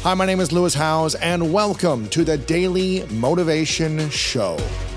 Hi, my name is Lewis Howes, and welcome to the Daily Motivation Show.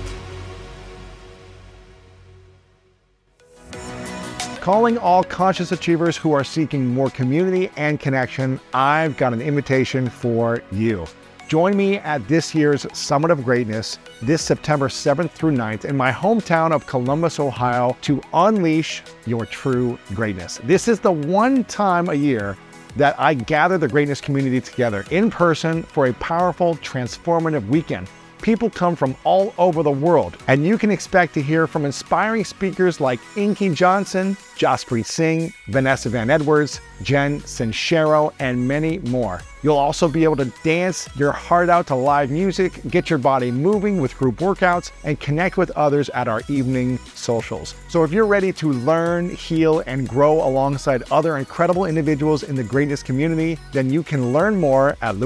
Calling all conscious achievers who are seeking more community and connection, I've got an invitation for you. Join me at this year's Summit of Greatness this September 7th through 9th in my hometown of Columbus, Ohio, to unleash your true greatness. This is the one time a year that I gather the greatness community together in person for a powerful, transformative weekend. People come from all over the world, and you can expect to hear from inspiring speakers like Inky Johnson, Jaspreet Singh, Vanessa Van Edwards, Jen Sincero, and many more. You'll also be able to dance your heart out to live music, get your body moving with group workouts, and connect with others at our evening socials. So if you're ready to learn, heal, and grow alongside other incredible individuals in the greatness community, then you can learn more at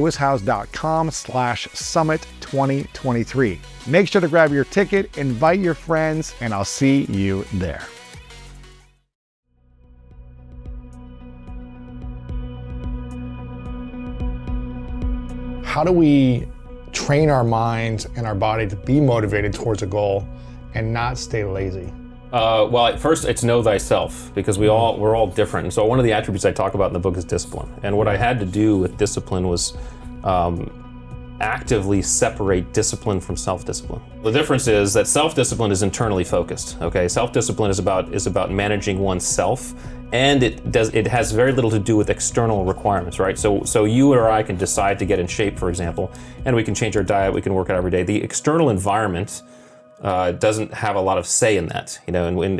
lewishowes.com/summit2023. Make sure to grab your ticket, invite your friends, and I'll see you there. How do we train our minds and our body to be motivated towards a goal and not stay lazy? Well, at first it's know thyself, because we're all different. And so one of the attributes I talk about in the book is discipline. And what I had to do with discipline was actively separate discipline from self-discipline. The difference is that self-discipline is internally focused. Okay, self-discipline is about managing oneself, and it has very little to do with external requirements, right? So you or I can decide to get in shape, for example, and we can change our diet, we can work out every day. The external environment doesn't have a lot of say in that, in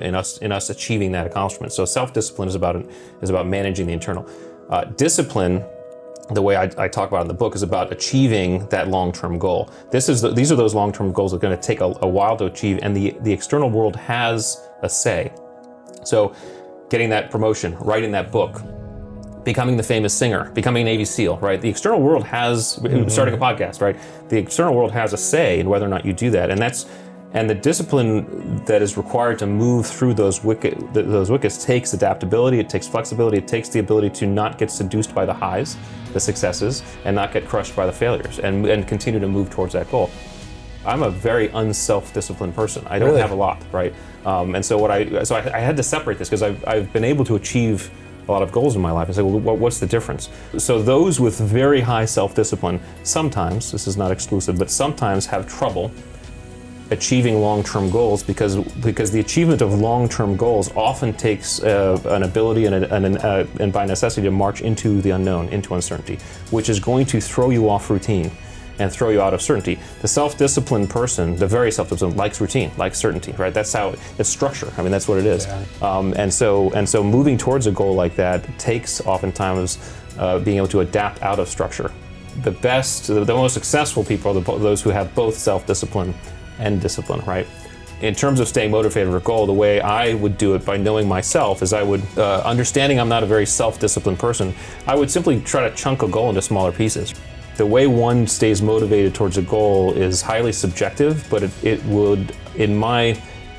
us achieving that accomplishment. So self-discipline is about managing the internal. Discipline, the way I talk about it in the book, is about achieving that long-term goal. These are those long-term goals that are going to take a while to achieve, and the external world has a say. So getting that promotion, writing that book, becoming the famous singer, becoming a Navy SEAL, right? The external world has, starting a podcast, right? The external world has a say in whether or not you do that. And the discipline that is required to move through those wickets takes adaptability, it takes flexibility, it takes the ability to not get seduced by the highs, the successes, and not get crushed by the failures, and continue to move towards that goal. I'm a very unself-disciplined person. I don't have a lot, right? And so I had to separate this, because I've been able to achieve a lot of goals in my life and say, well, what's the difference? So those with very high self-discipline sometimes, this is not exclusive, but sometimes have trouble achieving long-term goals, because the achievement of long-term goals often takes an ability and by necessity to march into the unknown, into uncertainty, which is going to throw you off routine and throw you out of certainty. The self-disciplined person, the very self-disciplined, likes routine, likes certainty, right? That's how it's structure. I mean, that's what it is. Yeah. And so moving towards a goal like that takes oftentimes being able to adapt out of structure. The most successful people are those who have both self-discipline and discipline, right? In terms of staying motivated for a goal, the way I would do it by knowing myself is I would, understanding I'm not a very self-disciplined person, I would simply try to chunk a goal into smaller pieces. The way one stays motivated towards a goal is highly subjective, but it would, in my,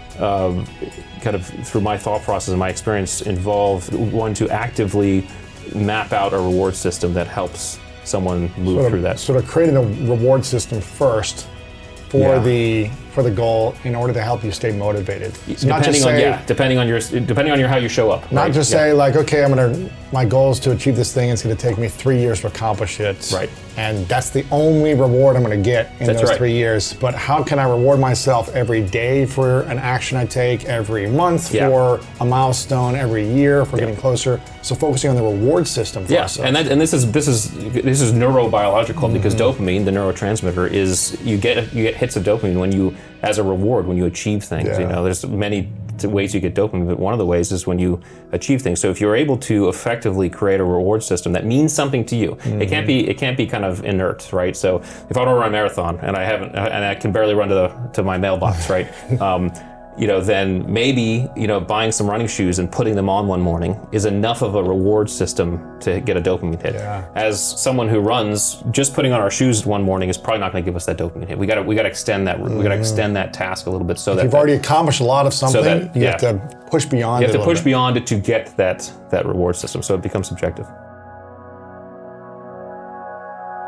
through my thought process and my experience, involve one to actively map out a reward system that helps someone move through that. Sort of creating a reward system first for the goal in order to help you stay motivated. So depending on how you show up. Not just say like, okay, my goal is to achieve this thing. It's going to take me 3 years to accomplish it. Right. And that's the only reward I'm going to get in those 3 years. But how can I reward myself every day for an action I take, every month for a milestone, every year for getting closer? So focusing on the reward system for ourselves. And this is neurobiological, because dopamine, the neurotransmitter, is you get hits of dopamine when you, as a reward, when you achieve things. There's many ways you get dopamine, but one of the ways is when you achieve things. So if you're able to effectively create a reward system that means something to you, it can't be kind of inert, right? So if I want to run a marathon and I can barely run to my mailbox, right? Then maybe, buying some running shoes and putting them on one morning is enough of a reward system to get a dopamine hit. Yeah. As someone who runs, just putting on our shoes one morning is probably not going to give us that dopamine hit. We got to extend that. We got to extend that task a little bit so that you've already accomplished a lot of something. You have to push beyond. You have to push beyond it to get that reward system. So it becomes subjective.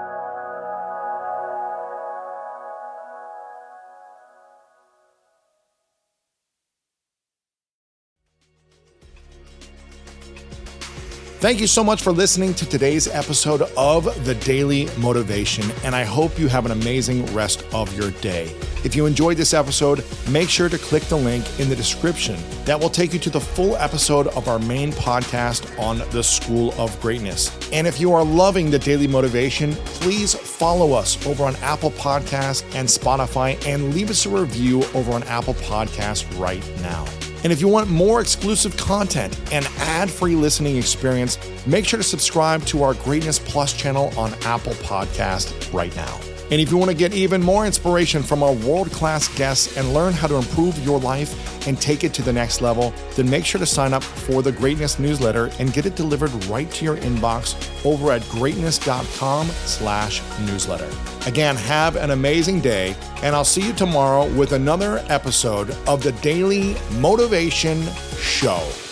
Thank you so much for listening to today's episode of The Daily Motivation, and I hope you have an amazing rest of your day. If you enjoyed this episode, make sure to click the link in the description. That will take you to the full episode of our main podcast on the School of Greatness. And if you are loving The Daily Motivation, please follow us over on Apple Podcasts and Spotify, and leave us a review over on Apple Podcasts right now. And if you want more exclusive content and ad-free listening experience, make sure to subscribe to our Greatness Plus channel on Apple Podcast right now. And if you want to get even more inspiration from our world-class guests and learn how to improve your life and take it to the next level, then make sure to sign up for the Greatness newsletter and get it delivered right to your inbox over at greatness.com/newsletter. Again, have an amazing day, and I'll see you tomorrow with another episode of the Daily Motivation Show.